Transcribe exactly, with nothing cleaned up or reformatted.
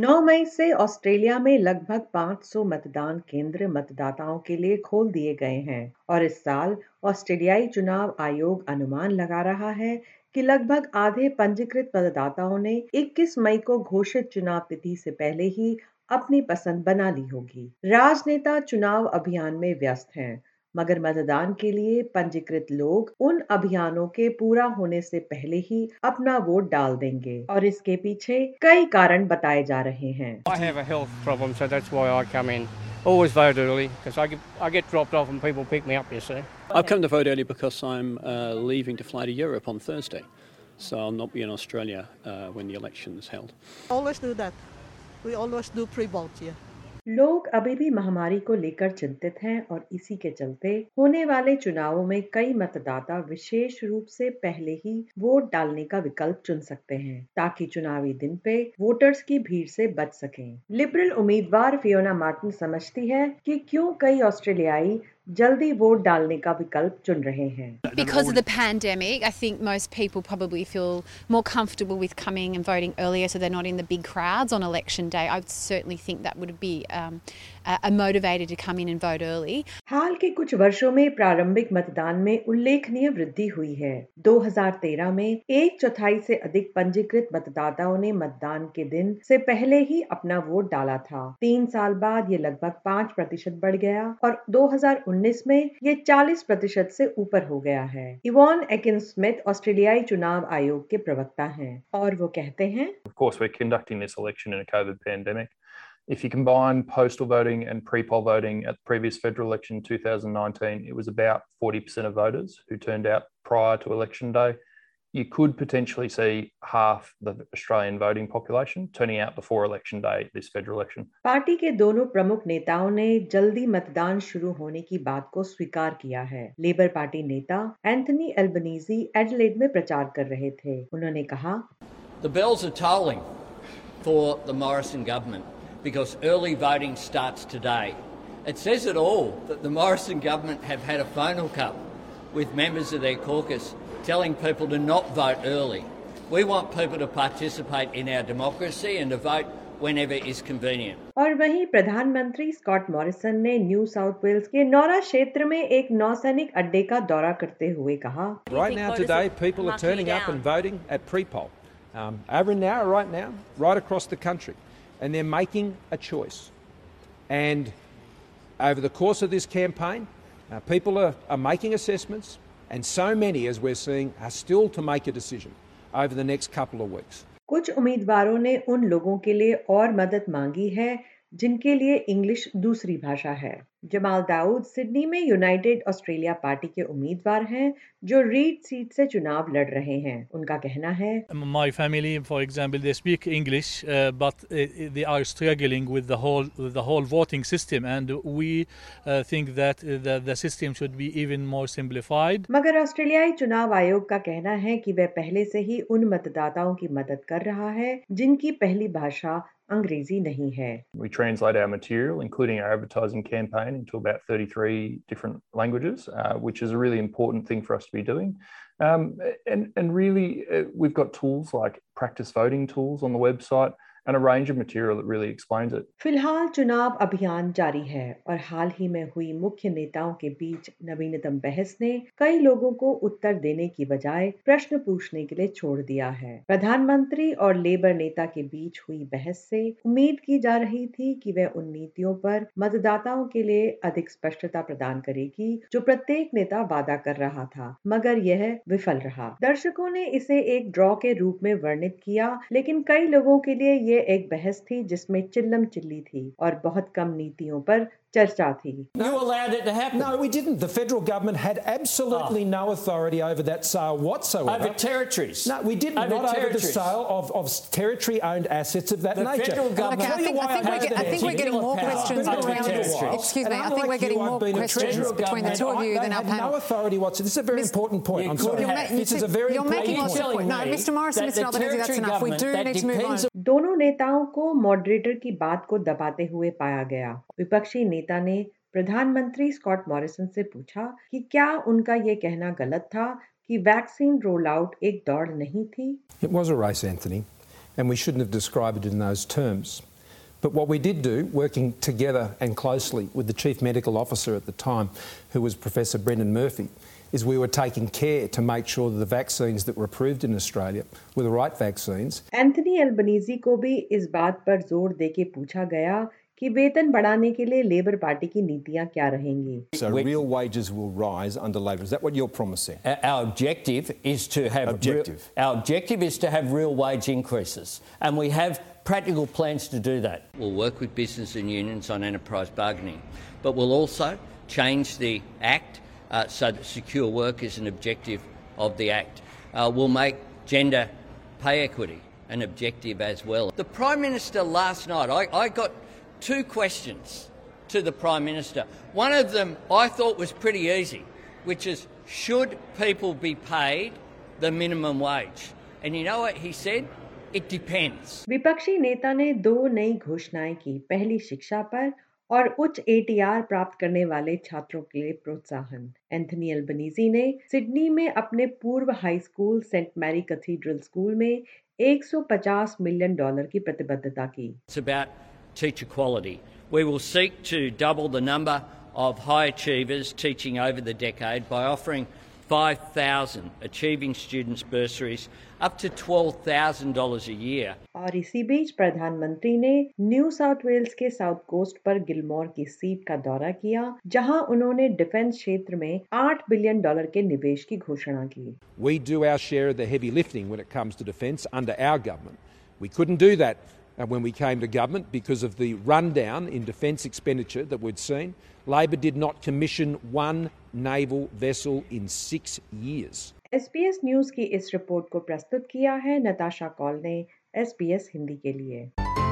नौ मई से ऑस्ट्रेलिया में लगभग पाँच सौ मतदान केंद्र मतदाताओं के लिए खोल दिए गए हैं और इस साल ऑस्ट्रेलियाई चुनाव आयोग अनुमान लगा रहा है कि लगभग आधे पंजीकृत मतदाताओं ने इक्कीस मई को घोषित चुनाव तिथि से पहले ही अपनी पसंद बना ली होगी। राजनेता चुनाव अभियान में व्यस्त हैं, मगर मतदान के लिए पंजीकृत लोग उन अभियानों के पूरा होने से पहले ही अपना वोट डाल देंगे और इसके पीछे कई कारण बताए जा रहे हैं। I have a health problem, so that's why I come in. Always vote early because I get, I get dropped off and people pick me up, you see. I've come to vote early because I'm uh, leaving to fly to Europe on Thursday, so I'll not be in Australia uh, when the election is held. Always do that. We always do pre-vote here. लोग अभी भी महामारी को लेकर चिंतित हैं और इसी के चलते होने वाले चुनावों में कई मतदाता विशेष रूप से पहले ही वोट डालने का विकल्प चुन सकते हैं ताकि चुनावी दिन पे वोटर्स की भीड़ से बच सकें। लिबरल उम्मीदवार फियोना मार्टिन समझती है कि क्यों कई ऑस्ट्रेलियाई जल्दी वोट डालने का विकल्प चुन रहे हैं। Because of the pandemic, I think most people probably feel more comfortable with coming and voting earlier, so they're not in the big crowds on election day. I would certainly think that would be um, a motivator to come in and vote early. हाल के कुछ वर्षों में प्रारंभिक मतदान में उल्लेखनीय वृद्धि हुई है। दो हज़ार तेरह में एक चौथाई से अधिक पंजीकृत मतदाताओं ने मतदान के दिन से पहले ही अपना वोट डाला था। तीन साल बाद ये लगभग पाँच प्रतिशत बढ़ गया और दो हज़ार उन्नीस में ये चालीस प्रतिशत से ऊपर हो गया है। इवॉन एकिन स्मिथ ऑस्ट्रेलियाई चुनाव आयोग के प्रवक्ता हैं और वो कहते हैं, Of course, we're conducting this election in a COVID pandemic. If you combine postal voting and pre-poll voting at the previous federal election in two thousand nineteen, it was about forty percent of voters who turned out prior to election day. You could potentially see half the Australian voting population turning out before election day this federal election. Party के दोनों प्रमुख नेताओं ने जल्दी मतदान शुरू होने की बात को स्वीकार किया है। लेबर पार्टी नेता एंथनी एल्बनीजी एडिलेड में प्रचार कर रहे थे। उन्होंने कहा, The bells are tolling for the Morrison government because early voting starts today. It says it all that the Morrison government have had a phone hookup with members of their caucus telling people to not vote early. We want people to participate in our democracy and to vote whenever is convenient. और वहीं प्रधानमंत्री Scott Morrison ने New South Wales के Nowra क्षेत्र में एक नौसैनिक अड्डे का दौरा करते हुए कहा, Right now today people are turning up and voting at pre-poll. Um, over an hour right now, right across the country. And they're making a choice. And over the course of this campaign, uh, people are, are making assessments, and so many, as we're seeing, are still to make a decision over the next couple of weeks. कुछ उम्मीदवारों ने उन लोगों के लिए और मदद मांगी है जिनके लिए इंग्लिश दूसरी भाषा है। जमाल दाऊद सिडनी में यूनाइटेड ऑस्ट्रेलिया पार्टी के उम्मीदवार हैं जो रीड सीट से चुनाव लड़ रहे हैं। उनका कहना है, My family, for example, they speak English, uh, but uh, they are struggling with the whole with the whole voting system, and we uh, think that uh, the the system should be even more simplified. मगर ऑस्ट्रेलियाई चुनाव आयोग का कहना है कि वह पहले से ही उन मतदाताओं की मदद कर रहा है जिनकी पहली भाषा अंग्रेजी नहीं है। We translate our material, including our advertising campaign, into about thirty-three different languages, uh, which is a really important thing for us to be doing. Um, and, and really, uh, we've got tools like practice voting tools on the website and a range of material that really explains it. फिलहाल चुनाव अभियान जारी है और हाल ही में हुई मुख्य नेताओं के बीच नवीनतम बहस ने कई लोगों को उत्तर देने की बजाय प्रश्न पूछने के लिए छोड़ दिया है। प्रधानमंत्री और लेबर नेता के बीच हुई बहस से उम्मीद की जा रही थी कि वह उन नीतियों पर मतदाताओं के लिए अधिक स्पष्टता प्रदान करेगी जो प्रत्येक नेता वादा कर रहा था, मगर यह विफल रहा। दर्शकों ने इसे एक ड्रॉ के रूप में वर्णित किया, लेकिन कई लोगों के लिए ये एक बहस थी जिसमें चिल्लम चिल्ली थी और बहुत कम नीतियों पर चर्चा थी। You allowed it to happen. No, we didn't. The federal government had absolutely oh. no authority over that sale whatsoever. Over territories. No, we didn't. Over not territories. over the sale of, of territory-owned assets of that the nature. Federal government. Okay, I think, I think, we're, get, I think we're getting more questions between the Excuse me. I think we're getting more questions between the two of you than our panel. No authority whatsoever. This is a very Mister important point. I'm sorry. Have, this is a very you're important making point. point. No, Mister Morrison, Mister Albanese, that's enough. We do need to move on. दोनों नेताओं को moderator की बात को दबाते हुए पाया गया। विपक्षी नेता ने प्रधानमंत्री स्कॉट मॉरिसन से पूछा कि क्या उनका ये कहना गलत था कि वैक्सीन रोल आउट एक दौड़ नहीं थी। It was a race, Anthony, and we shouldn't have described it in those terms. But what we did do, working together and closely with the Chief Medical Officer at the time, who was Professor Brendan Murphy, is we were taking care to make sure that the vaccines that were approved in Australia were the right vaccines. Anthony Albanese को भी इस बात पर जोर देके पूछा गया कि वेतन बढ़ाने के लिए लेबर पार्टी की नीतियां क्या रहेंगी। So real wages will rise under Labor. Is that what you're promising? Our objective is to have objective. Real, our objective is to have real wage increases, and we have practical plans to do that. We'll work with business and unions on enterprise bargaining, but we'll also change the Act uh, so that secure work is an objective of the Act. Uh, we'll make gender pay equity an objective as well. The Prime Minister last night, I, I got two questions to the Prime Minister. One of them I thought was pretty easy, which is, should people be paid the minimum wage? And you know what he said? It depends. विपक्षी नेता ने दो नई घोषणाएं की, पहली शिक्षा पर और उच्च एटीआर प्राप्त करने वाले छात्रों के लिए प्रोत्साहन। एंथनी अल्बनीज़ी ने सिडनी में अपने पूर्व high school saint Mary cathedral school में एक सौ पचास मिलियन डॉलर की प्रतिबद्धता की। It's about teacher quality. We will seek to double the number of high achievers teaching over the decade by offering five thousand achieving students bursaries up to twelve thousand dollars a year. और इसी बीच प्रधानमंत्री ने New South Wales के south coast पर Gilmore की seat का दौरा किया, जहां उन्होंने डिफेंस क्षेत्र में आठ बिलियन डॉलर के निवेश की घोषणा की। We do our share of the heavy lifting when it comes to defence under our government. We couldn't do that uh, when we came to government because of the rundown in defence expenditure that we'd seen. Labor did not commission one naval vessel in six years. SBS news की इस report को प्रस्तुत किया है नताशा कॉल ने SBS Hindi के लिए।